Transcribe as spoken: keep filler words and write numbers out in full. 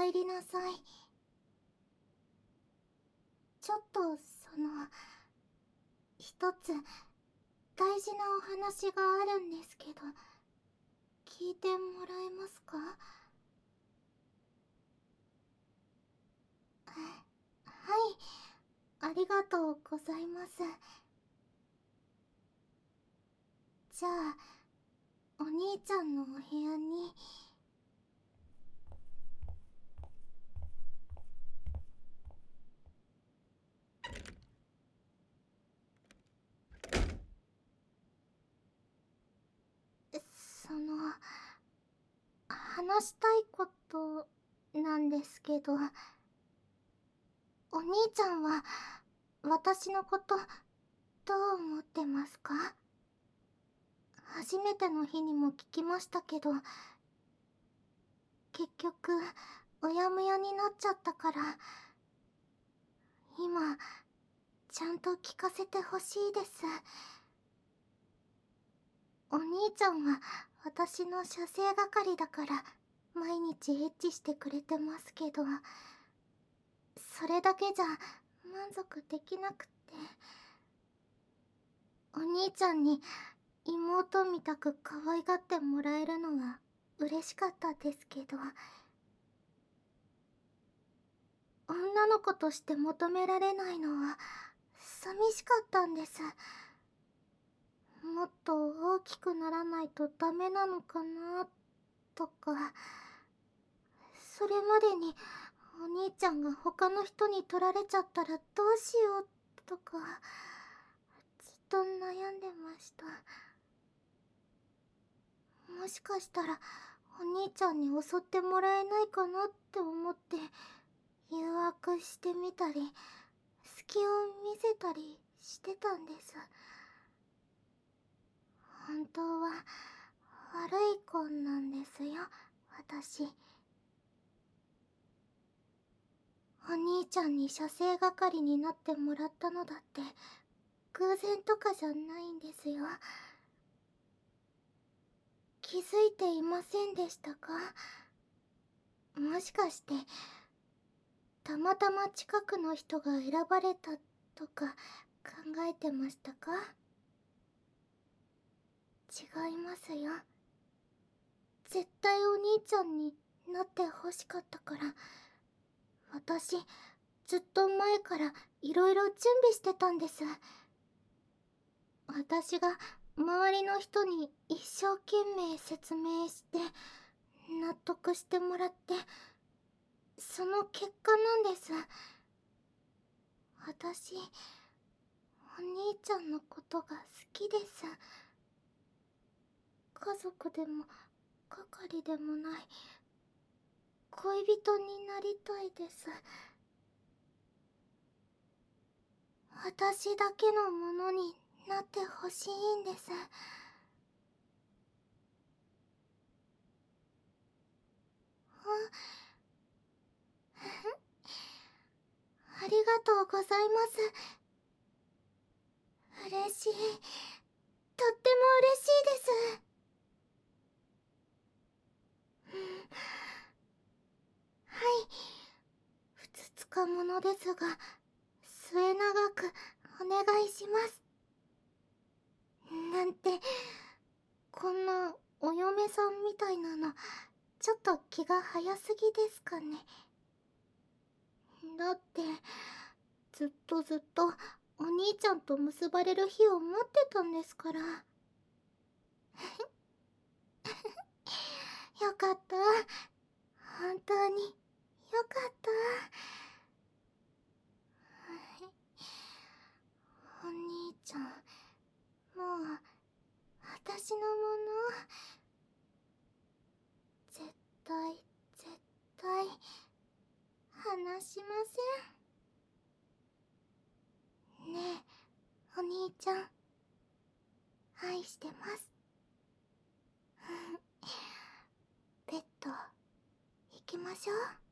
帰りなさい。ちょっと、その、一つ、大事なお話があるんですけど、聞いてもらえますか？はい、ありがとうございます。じゃあ、お兄ちゃんのお部屋に。その、話したいことなんですけど、お兄ちゃんは私のことどう思ってますか？初めての日にも聞きましたけど、結局うやむやになっちゃったから、今ちゃんと聞かせてほしいです。お兄ちゃんは私の写生係だから毎日エッチしてくれてますけど、それだけじゃ満足できなくって、お兄ちゃんに妹みたく可愛がってもらえるのは嬉しかったですけど、女の子として求められないのは寂しかったんです。もっと大きくならないとダメなのかなとか、それまでにお兄ちゃんが他の人に取られちゃったらどうしようとか、ずっと悩んでました。もしかしたらお兄ちゃんに襲ってもらえないかなって思って誘惑してみたり隙を見せたりしてたんです。本当は悪い子なんですよ、私。お兄ちゃんに写生係になってもらったのだって偶然とかじゃないんですよ。気づいていませんでしたか？もしかしてたまたま近くの人が選ばれたとか考えてましたか？違いますよ。絶対お兄ちゃんになって欲しかったから、私ずっと前からいろいろ準備してたんです。私が周りの人に一生懸命説明して納得してもらって、その結果なんです。私お兄ちゃんのことが好きです。家族でも係でもない恋人になりたいです。私だけのものになってほしいんです。ありがとうございます。嬉しい。とっても嬉しいです。うん、はい。ふつつかものですが末永くお願いします。なんて、こんなお嫁さんみたいなのちょっと気が早すぎですかね。だってずっとずっとお兄ちゃんと結ばれる日を待ってたんですから。よかった。本当によかった。お兄ちゃん、もう私のもの。絶対絶対離しません。ねえお兄ちゃん、愛してます。ベッド行きましょう。